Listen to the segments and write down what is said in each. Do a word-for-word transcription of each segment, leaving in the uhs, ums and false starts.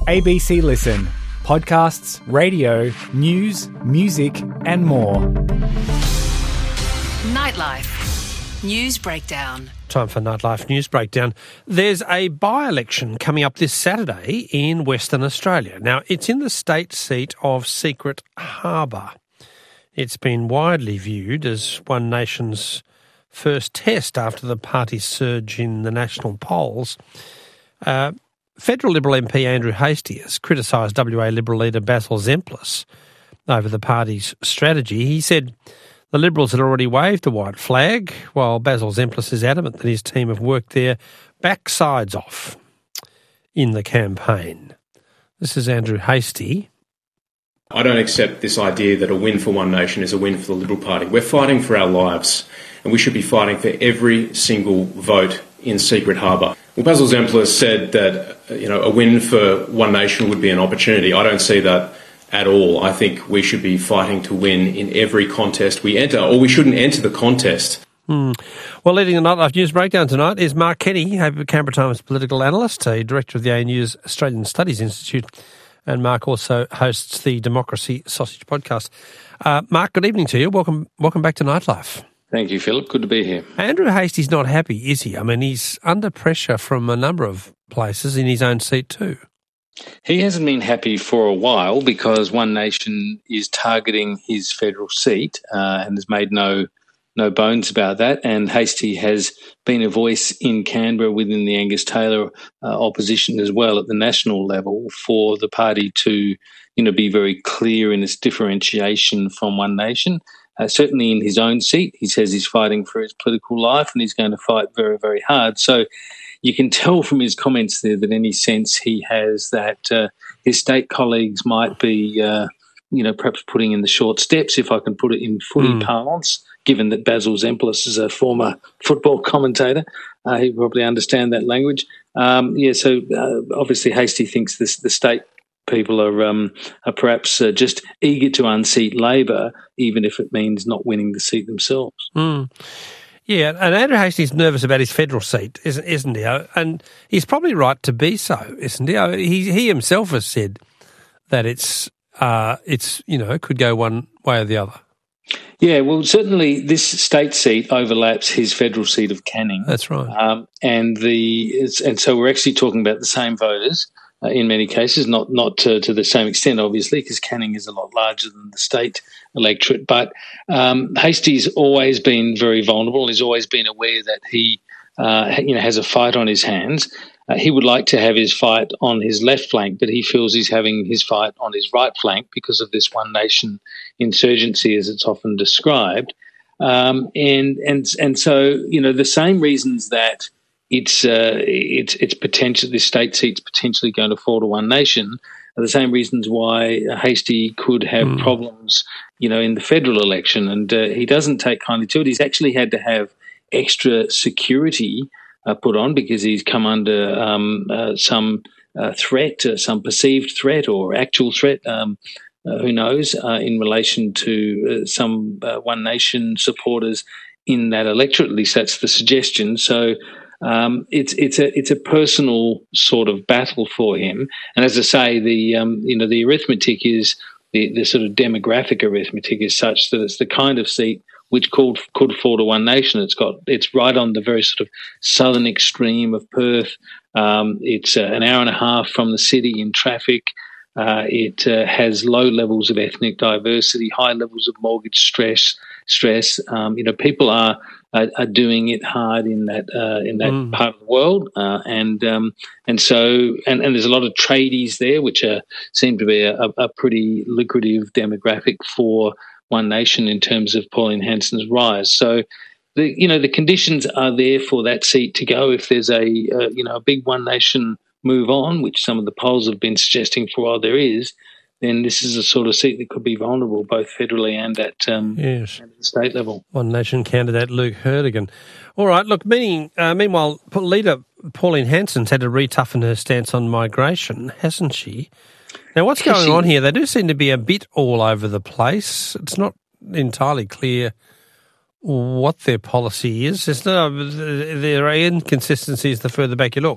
A B C Listen. Podcasts, radio, news, music and more. Nightlife. News Breakdown. Time for Nightlife News Breakdown. There's a by-election coming up this Saturday in Western Australia. Now, it's in the state seat of Secret Harbour. It's been widely viewed as One Nation's first test after the party's surge in the national polls. Uh, Federal Liberal M P Andrew Hastie has criticised W A Liberal leader Basil Zempilas over the party's strategy. He said the Liberals had already waved the white flag, while Basil Zempilas is adamant that his team have worked their backsides off in the campaign. This is Andrew Hastie. I don't accept this idea that a win for One Nation is a win for the Liberal Party. We're fighting for our lives, and we should be fighting for every single vote in Secret Harbour. Well, Basil Zempilas said that you know a win for One Nation would be an opportunity. I don't see that at all. I think we should be fighting to win in every contest we enter, or we shouldn't enter the contest. Hmm. Well, leading the Nightlife News Breakdown tonight is Mark Kenny, Canberra Times political analyst, a director of the A N U's Australian Studies Institute, and Mark also hosts the Democracy Sausage podcast. Uh, Mark, good evening to you. Welcome, welcome back to Nightlife. Thank you, Philip. Good to be here. Andrew Hastie's not happy, is he? I mean, he's under pressure from a number of places in his own seat too. He hasn't been happy for a while because One Nation is targeting his federal seat uh, and has made no no bones about that. And Hastie has been a voice in Canberra within the Angus Taylor uh, opposition as well at the national level for the party to, you know, be very clear in its differentiation from One Nation. Uh, certainly in his own seat, he says he's fighting for his political life and he's going to fight very, very hard. So you can tell from his comments there that any sense he has that uh, his state colleagues might be, uh, you know, perhaps putting in the short steps, if I can put it in footy mm. parlance, given that Basil Zempilas is a former football commentator. Uh, he probably understand that language. Um, yeah, so uh, obviously Hastie thinks this, the state people are, um, are perhaps uh, just eager to unseat Labor, even if it means not winning the seat themselves. Mm. Yeah, and Andrew Hastie's nervous about his federal seat, isn't, isn't he? And he's probably right to be so, isn't he? He, he himself has said that it's, uh, it's you know, could go one way or the other. Yeah, well, certainly this state seat overlaps his federal seat of Canning. That's right. Um, and the and so we're actually talking about the same voters. Uh, in many cases, not not to, to the same extent, obviously, because Canning is a lot larger than the state electorate. But um, Hastie's always been very vulnerable. He's always been aware that he, uh, you know, has a fight on his hands. Uh, he would like to have his fight on his left flank, but he feels he's having his fight on his right flank because of this One Nation insurgency, as it's often described. Um, and and and so, you know, the same reasons that It's uh, it's it's potential. This state seat's potentially going to fall to One Nation. Are the same reasons why Hastie could have mm. problems, you know, in the federal election, and uh, he doesn't take kindly to it. He's actually had to have extra security uh, put on because he's come under um, uh, some uh, threat, uh, some perceived threat or actual threat. Um, uh, who knows? Uh, in relation to uh, some uh, One Nation supporters in that electorate, at least that's the suggestion. So. Um, it's it's a it's a personal sort of battle for him, and as I say, the um, you know the arithmetic is the, the sort of demographic arithmetic is such that it's the kind of seat which could could fall to One Nation. It's got it's right on the very sort of southern extreme of Perth. Um, it's uh, an hour and a half from the city in traffic. Uh, it uh, has low levels of ethnic diversity, high levels of mortgage stress. Stress. Um, you know, people are, are are doing it hard in that uh, in that mm. part of the world, uh, and um, and so and, and there's a lot of tradies there, which are, seem to be a, a pretty lucrative demographic for One Nation in terms of Pauline Hanson's rise. So, the you know the conditions are there for that seat to go if there's a uh, you know a big One Nation move on, which some of the polls have been suggesting for a while there is. Then this is a sort of seat that could be vulnerable both federally and at, um, yes. and at the state level. One Nation candidate Luke Herdigan. All right, look, meaning, uh, meanwhile, leader Pauline Hanson's had to re-toughen her stance on migration, hasn't she? Now, what's going she, on here? They do seem to be a bit all over the place. It's not entirely clear what their policy is. There's no, there are inconsistencies the further back you look.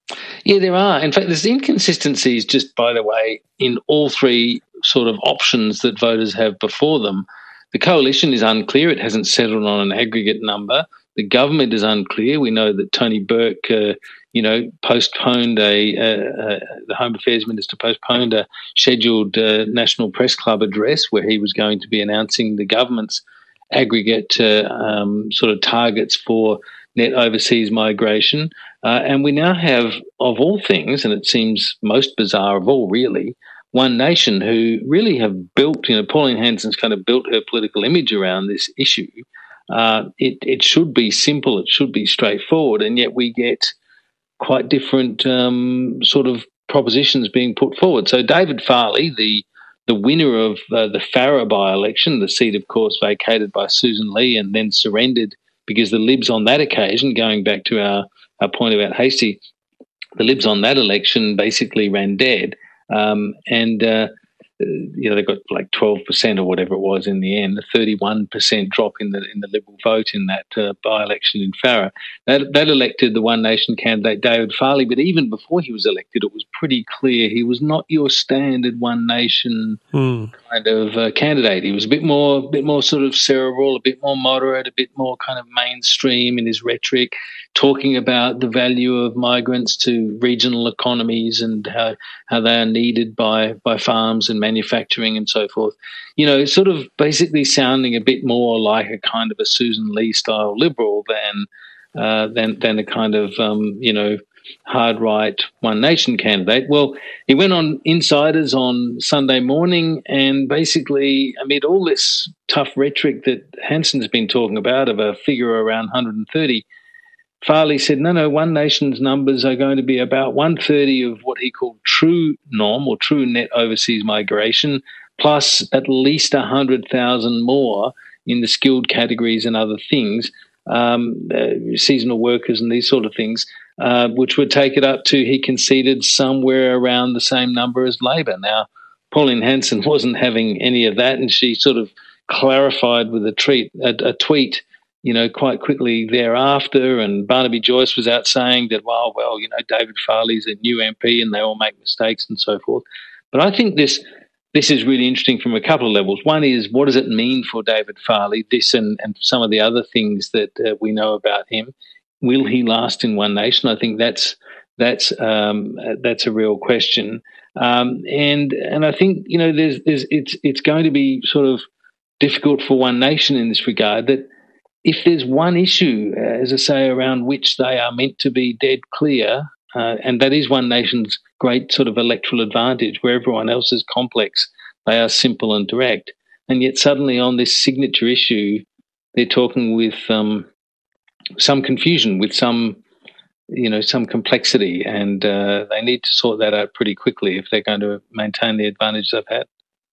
Yeah, there are. In fact, there's inconsistencies, just by the way, in all three sort of options that voters have before them. The coalition is unclear. It hasn't settled on an aggregate number. The government is unclear. We know that Tony Burke, uh, you know, postponed a, uh, uh, the Home Affairs Minister postponed a scheduled uh, National Press Club address where he was going to be announcing the government's aggregate uh, um, sort of targets for net overseas migration. Uh, and we now have, of all things, and it seems most bizarre of all, really, One Nation, who really have built, you know, Pauline Hanson's kind of built her political image around this issue. Uh, it, it should be simple, it should be straightforward, and yet we get quite different um, sort of propositions being put forward. So David Farley, the the winner of uh, the Farrer by-election, the seat, of course, vacated by Susan Lee and then surrendered because the Libs on that occasion, going back to our, our point about Hastie, the Libs on that election basically ran dead. Um, and, uh, you know, they got like twelve percent or whatever it was in the end, a thirty-one percent drop in the in the Liberal vote in that uh, by-election in Farrer. That, that elected the One Nation candidate, David Farley, but even before he was elected, it was pretty clear he was not your standard One Nation mm. kind of uh, candidate. He was a bit more, a bit more sort of cerebral, a bit more moderate, a bit more kind of mainstream in his rhetoric, talking about the value of migrants to regional economies and how, how they are needed by, by farms and manufacturing and so forth. You know, sort of basically sounding a bit more like a kind of a Susan Lee style Liberal than uh, than than a kind of um, you know hard right One Nation candidate. Well, he went on Insiders on Sunday morning, and basically amid all this tough rhetoric that Hanson's been talking about of a figure around one hundred thirty. Farley said, no, no, One Nation's numbers are going to be about one hundred thirty of what he called true norm or true net overseas migration, plus at least one hundred thousand more in the skilled categories and other things, um, uh, seasonal workers and these sort of things, uh, which would take it up to, he conceded, somewhere around the same number as Labor. Now, Pauline Hanson wasn't having any of that, and she sort of clarified with a, treat, a, a tweet you know, quite quickly thereafter, and Barnaby Joyce was out saying that, well, well, you know, David Farley's a new M P and they all make mistakes and so forth. But I think this this is really interesting from a couple of levels. One is, what does it mean for David Farley, this and, and some of the other things that uh, we know about him? Will he last in One Nation? I think that's that's um, that's a real question. Um, and and I think, you know, there's there's it's it's going to be sort of difficult for One Nation in this regard, that if there's one issue, uh, as I say, around which they are meant to be dead clear, uh, and that is One Nation's great sort of electoral advantage, where everyone else is complex, they are simple and direct. And yet suddenly on this signature issue, they're talking with um, some confusion, with some, you know, some complexity, and uh, they need to sort that out pretty quickly if they're going to maintain the advantage they've had.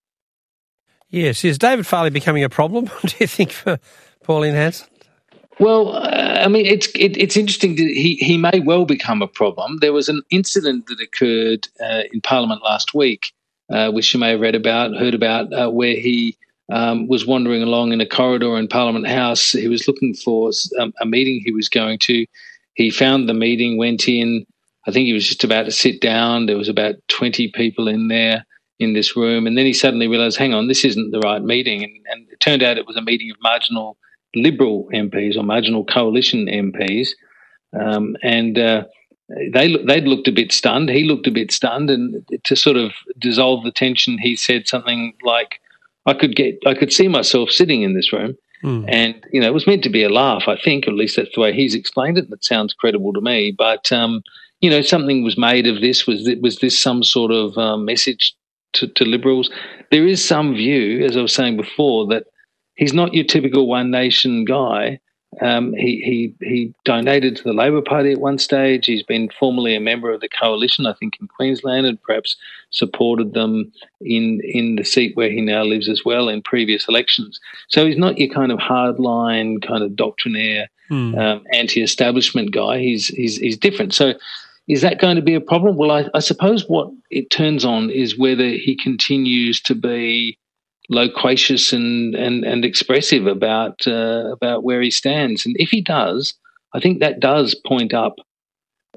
Yes, is David Farley becoming a problem, do you think, for Pauline Hanson? Well, uh, I mean, it's it, it's interesting that he, he may well become a problem. There was an incident that occurred uh, in Parliament last week, uh, which you may have read about, heard about, uh, where he um, was wandering along in a corridor in Parliament House. He was looking for um, a meeting he was going to. He found the meeting, went in. I think he was just about to sit down. There was about twenty people in there in this room. And then he suddenly realised, hang on, this isn't the right meeting. And, and it turned out it was a meeting of marginal Liberal M Ps or marginal coalition M Ps, um, and uh, they they'd looked a bit stunned. He looked a bit stunned, and to sort of dissolve the tension, he said something like, "I could get, I could see myself sitting in this room," mm. and you know, it was meant to be a laugh. I think, at least that's the way he's explained it, and it sounds credible to me. But um, you know, something was made of this. Was was this some sort of uh, message to, to Liberals? There is some view, as I was saying before, that he's not your typical One Nation guy. Um, he, he he donated to the Labor Party at one stage. He's been formerly a member of the coalition, I think, in Queensland, and perhaps supported them in in the seat where he now lives as well in previous elections. So he's not your kind of hardline, kind of doctrinaire, mm. um, anti-establishment guy. He's he's he's different. So is that going to be a problem? Well, I, I suppose what it turns on is whether he continues to be loquacious and, and, and expressive about uh, about where he stands. And if he does, I think that does point up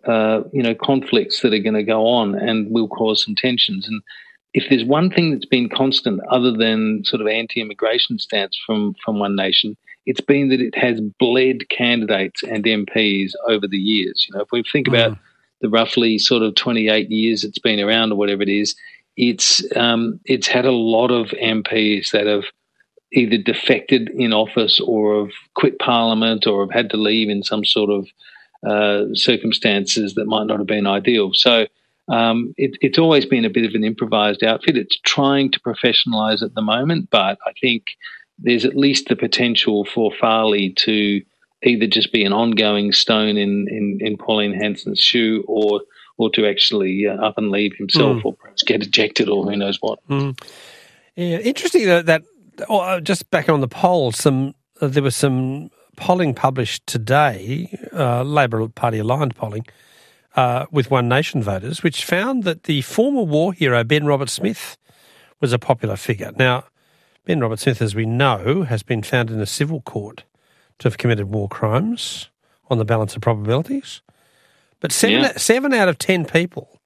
uh, you know, conflicts that are going to go on and will cause some tensions. And if there's one thing that's been constant other than sort of anti-immigration stance from, from One Nation, it's been that it has bled candidates and M Ps over the years. You know, if we think about mm. the roughly sort of twenty-eight years it's been around or whatever it is, it's um, it's had a lot of M Ps that have either defected in office or have quit Parliament or have had to leave in some sort of uh, circumstances that might not have been ideal. So um, it, it's always been a bit of an improvised outfit. It's trying to professionalise at the moment, but I think there's at least the potential for Farley to either just be an ongoing stone in, in, in Pauline Hanson's shoe or or to actually uh, up and leave himself mm. or perhaps get ejected or who knows what. Mm. Yeah, interesting that, that oh, just back on the polls, some uh, there was some polling published today, uh, Labor Party aligned polling, uh, with One Nation voters, which found that the former war hero Ben Roberts-Smith was a popular figure. Now, Ben Roberts-Smith, as we know, has been found in a civil court to have committed war crimes on the balance of probabilities. But seven, yeah. seven out of ten people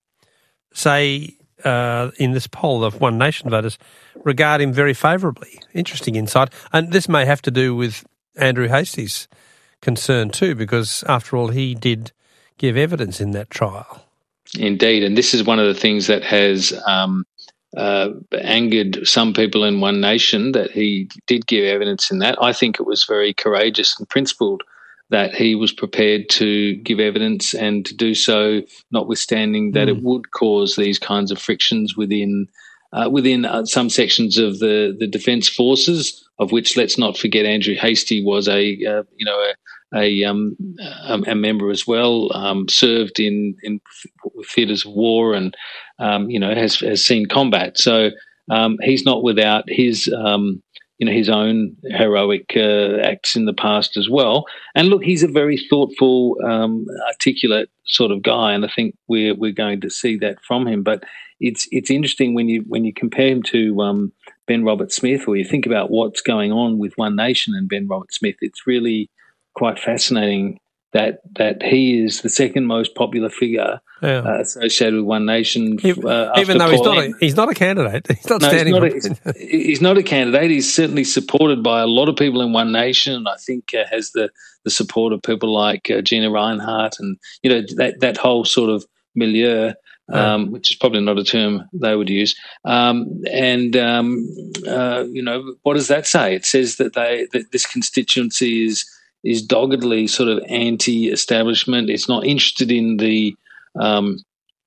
say uh, in this poll of One Nation voters regard him very favourably. Interesting insight. And this may have to do with Andrew Hastie's concern too, because after all, he did give evidence in that trial. Indeed. And this is one of the things that has um, uh, angered some people in One Nation, that he did give evidence in that. I think it was very courageous and principled that he was prepared to give evidence and to do so, notwithstanding that mm. it would cause these kinds of frictions within uh, within uh, some sections of the, the Defence Forces, of which, let's not forget, Andrew Hastie was a uh, you know a a, um, a, a member as well, um, served in in theatres of war, and um, you know has has seen combat. So um, he's not without his. Um, you know, his own heroic uh, acts in the past as well. And look, he's a very thoughtful, um, articulate sort of guy, and I think we're we're going to see that from him. But it's it's interesting when you when you compare him to um, Ben Roberts-Smith, or you think about what's going on with One Nation and Ben Roberts-Smith. It's really quite fascinating that that he is the second most popular figure yeah. uh, associated with One Nation. Uh, Even though he's not, a, he's not a candidate. He's not no, standing. He's not, a, he's, he's not a candidate. He's certainly supported by a lot of people in One Nation, and I think uh, has the, the support of people like uh, Gina Rinehart and, you know, that, that whole sort of milieu, um, yeah. which is probably not a term they would use. Um, and, um, uh, you know, what does that say? It says that they that this constituency is is doggedly sort of anti-establishment. It's not interested in the um,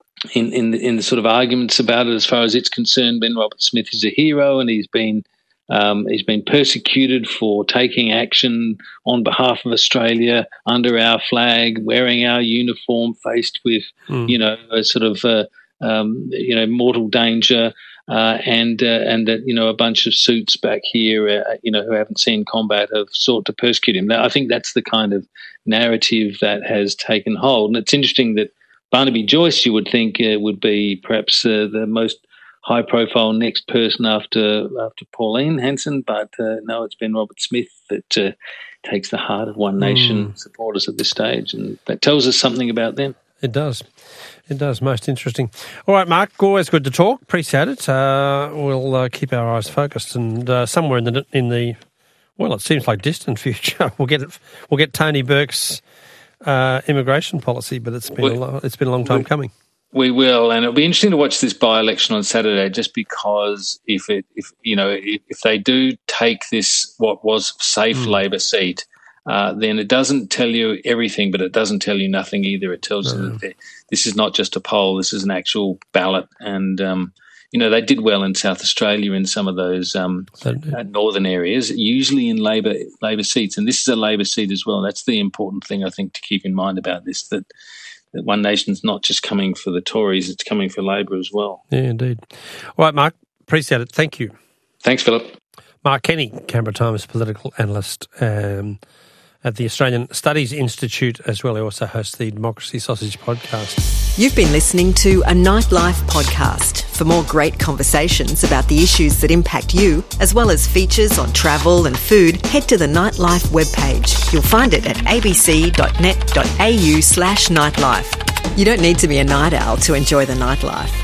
in in the, in the sort of arguments about it as far as it's concerned. Ben Roberts-Smith is a hero, and he's been um, he's been persecuted for taking action on behalf of Australia under our flag, wearing our uniform, faced with mm. you know a sort of uh, um, you know mortal danger. Uh, and uh, and that you know a bunch of suits back here, uh, you know, who haven't seen combat have sought to persecute him. Now, I think that's the kind of narrative that has taken hold. And it's interesting that Barnaby Joyce, you would think, uh, would be perhaps uh, the most high-profile next person after after Pauline Hanson, but uh, no, it's Ben Roberts-Smith that uh, takes the heart of One Nation mm. supporters at this stage, and that tells us something about them. It does. It does. Most interesting. All right, Mark, always good to talk. Appreciate it. Uh, we'll uh, keep our eyes focused, and uh, somewhere in the in the well, it seems like distant future, we'll get it. We'll get Tony Burke's uh, immigration policy, but it's been we, a lo- it's been a long time we, coming. We will, and it'll be interesting to watch this by-election on Saturday, just because if it if you know if, if they do take this what was safe mm. Labor seat. Uh, then it doesn't tell you everything, but it doesn't tell you nothing either. It tells no. you that this is not just a poll, this is an actual ballot. And, um, you know, they did well in South Australia in some of those um, northern areas, usually in Labor Labor seats. And this is a Labor seat as well. That's the important thing, I think, to keep in mind about this, that, that One Nation's not just coming for the Tories, it's coming for Labor as well. Yeah, indeed. All right, Mark, appreciate it. Thank you. Thanks, Philip. Mark Kenny, Canberra Times political analyst, um, at the Australian Studies Institute as well. He also hosts the Democracy Sausage podcast. You've been listening to a Nightlife podcast. For more great conversations about the issues that impact you, as well as features on travel and food, head to the Nightlife webpage. You'll find it at abc.net.au slash nightlife. You don't need to be a night owl to enjoy the nightlife.